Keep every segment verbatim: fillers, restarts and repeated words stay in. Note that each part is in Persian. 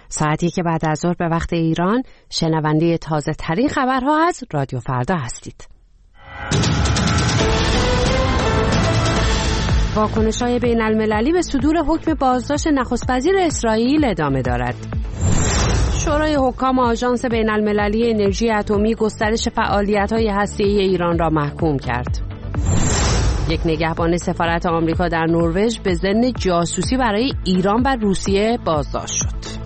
ساعتی که بعد از ظهر به وقت ایران، شنونده تازه ترین خبرها از رادیو فردا هستید. واکنش‌های بین المللی به صدور حکم بازداشت نخست وزیر اسرائیل ادامه دارد. شورای حکام آژانس بین المللی انرژی اتمی گسترش فعالیت‌های هسته‌ای ایران را محکوم کرد. یک نگهبان سفارت آمریکا در نروژ به ضمن جاسوسی برای ایران و روسیه بازداشت شد.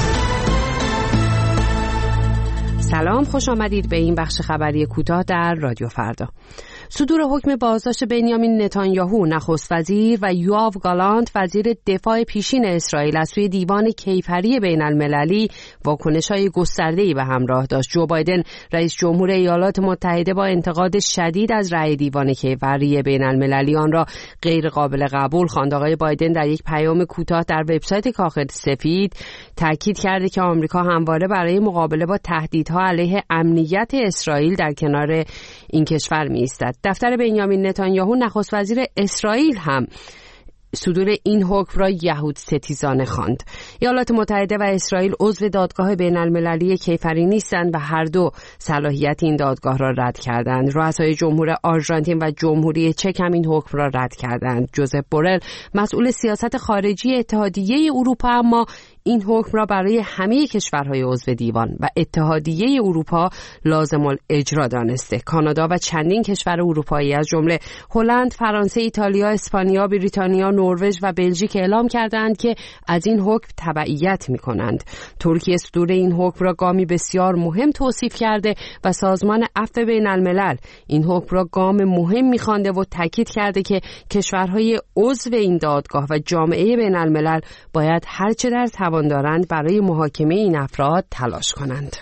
سلام، خوش آمدید به این بخش خبری کوتاه در رادیو فردا. صدور حکم بازداشت بنیامین نتانیاهو نخست وزیر و یوآو گالانت وزیر دفاع پیشین اسرائیل از سوی دیوان کیفری بین المللی واکنش‌های گسترده‌ای به همراه داشت. جو بایدن رئیس جمهور ایالات متحده با انتقاد شدید از رأی دیوان کیفری بین المللی آن را غیر قابل قبول خواند. آقای بایدن در یک پیام کوتاه در وبسایت کاخ سفید تاکید کرده که آمریکا همواره برای مقابله با تهدیدها علیه امنیت اسرائیل در کنار این کشور می‌ایستد. دفتر بنیامین نتانیاهو نخست وزیر اسرائیل هم صدور این حکم را یهود ستیزانه خواند. ایالات متحده و اسرائیل عضو دادگاه بین المللی کیفری نیستند و هر دو صلاحیت این دادگاه را رد کردند. رؤسای جمهور آرژانتین و جمهوری چک هم این حکم را رد کردند. جوزف بورل مسئول سیاست خارجی اتحادیه اروپا اما این حکم را برای همه کشورهای عضو دیوان و اتحادیه اروپا لازم الاجرا دانسته. کانادا و چندین کشور اروپایی از جمله هلند، فرانسه، ایتالیا، اسپانیا، بریتانیا، نروژ و بلژیک اعلام کردند که از این حکم تبعیت می‌کنند. ترکیه صدور این حکم را گامی بسیار مهم توصیف کرده و سازمان عفو بین الملل این حکم را گام مهم می‌خوانده و تاکید کرده که کشورهای عضو این دادگاه و جامعه بین الملل باید هرچه در توان دارند برای محاکمه این افراد تلاش کنند.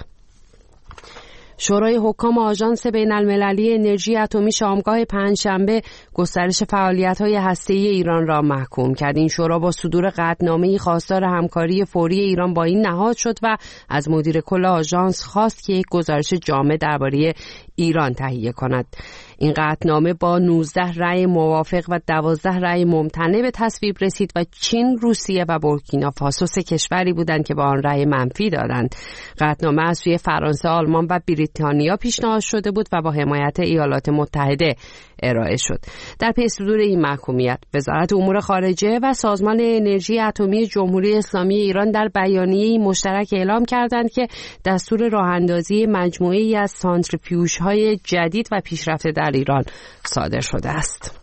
شورای حکام آژانس بین المللی انرژی اتمی شامگاه پنجشنبه گسترش فعالیت‌های هسته‌ای ایران را محکوم کرد. این شورا با صدور قطعنامه‌ای خواستار همکاری فوری ایران با این نهاد شد و از مدیر کل آژانس خواست که یک گزارش جامع درباره ایران تهیه کند. این قطعنامه با نوزده رأی موافق و دوازده رأی ممتنع به تصویب رسید و چین، روسیه و بورکینافاسو سه کشوری بودند که با آن رأی منفی دادند. قطعنامه از سوی فرانسه، آلمان و بریتانیا پیشنهاد شده بود و با حمایت ایالات متحده ارائه شد. در پی صدور این محکومیت، وزارت امور خارجه و سازمان انرژی اتمی جمهوری اسلامی ایران در بیانیه‌ای مشترک اعلام کردند که دستور راه‌اندازی مجموعه‌ای از سانتریفیوژهای جدید و پیشرفته در ایران صادر شده است.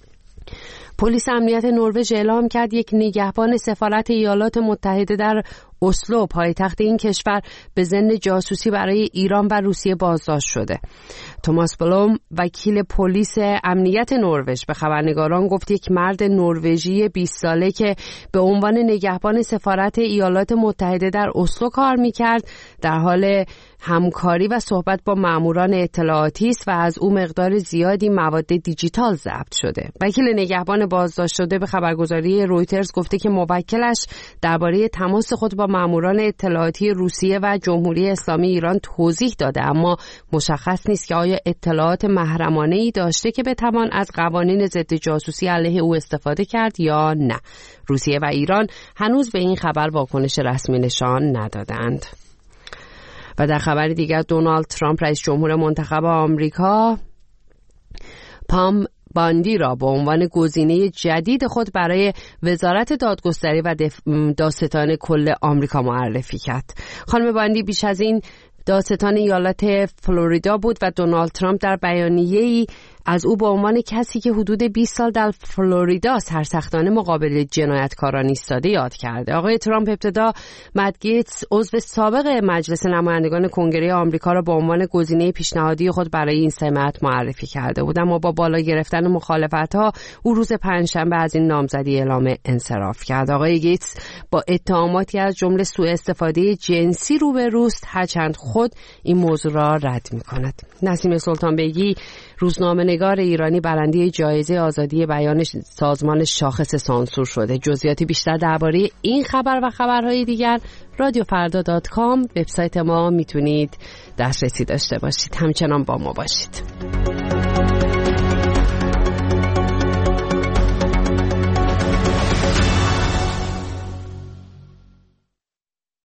پلیس امنیت نروژ اعلام کرد یک نگهبان سفارت ایالات متحده در اسلو، پایتخت این کشور، به ضمن جاسوسی برای ایران و روسیه بازداشت شده. توماس بلوم، وکیل پلیس امنیت نروژ، به خبرنگاران گفت یک مرد نروژی بیست ساله که به عنوان نگهبان سفارت ایالات متحده در اسلو کار می‌کرد، در حال همکاری و صحبت با ماموران اطلاعاتی است و از او مقدار زیادی مواد دیجیتال ضبط شده. وکیل نگهبان بازداشت شده به خبرگزاری رویترز گفته که موکلش درباره تماس خود با ماموران اطلاعاتی روسیه و جمهوری اسلامی ایران توضیح داده، اما مشخص نیست که آیا اطلاعات محرمانه‌ای داشته که بتوان از قوانین ضد جاسوسی علیه او استفاده کرد یا نه. روسیه و ایران هنوز به این خبر واکنش رسمی نشان ندادند. و در خبر دیگر، دونالد ترامپ رئیس جمهور منتخب آمریکا پام باندی را به عنوان گزینه جدید خود برای وزارت دادگستری و دادستان کل آمریکا معرفی کرد. خانم باندی بیش از این دادستان ایالت فلوریدا بود و دونالد ترامپ در بیانیه‌ای از او به عنوان کسی که حدود بیست سال در فلوریدا سرسختانه مقابل جنایتکاران ایستاده یاد کرده. آقای ترامپ ابتدا مت گیتس، عضو سابق مجلس نمایندگان کنگره آمریکا، را به عنوان گزینه پیشنهادی خود برای این سمت معرفی کرده بود، اما با بالا گرفتن مخالفت‌ها او روز پنجشنبه از این نامزدی اعلام انصراف کرد. آقای گیتس با اتهاماتی از جمله سوء استفاده جنسی روبروست، هرچند خود این موضوع را رد می‌کند. نسیم سلطان بیگی، روزنامه‌نگار ایرانی، برنده جایزه آزادی بیان سازمان شاخص سانسور شده. جزئیات بیشتر درباره این خبر و خبرهای دیگر رادیو فردا دات کام وبسایت ما میتونید دسترسی داشته باشید. همچنان با ما باشید.